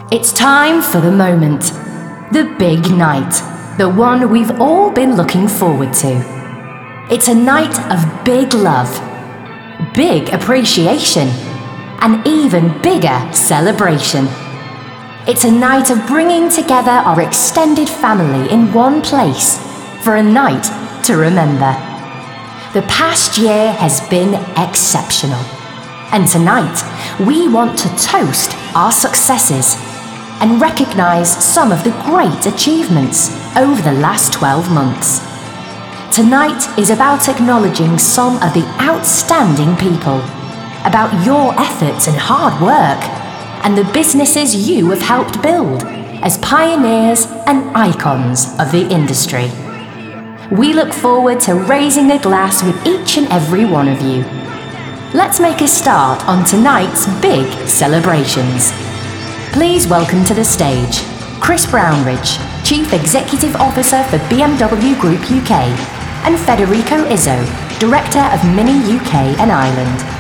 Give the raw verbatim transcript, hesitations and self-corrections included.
It's time for the moment. The big night. The one we've all been looking forward to. It's a night of big love, big appreciation, and even bigger celebration. It's a night of bringing together our extended family in one place for a night to remember. The past year has been exceptional, and tonight we want to toast our successes and recognise some of the great achievements over the last twelve months. Tonight is about acknowledging some of the outstanding people, about your efforts and hard work, and the businesses you have helped build as pioneers and icons of the industry. We look forward to raising a glass with each and every one of you. Let's make a start on tonight's big celebrations. Please welcome to the stage Chris Brownridge, Chief Executive Officer for B M W Group U K, and Federico Izzo, Director of Mini U K and Ireland.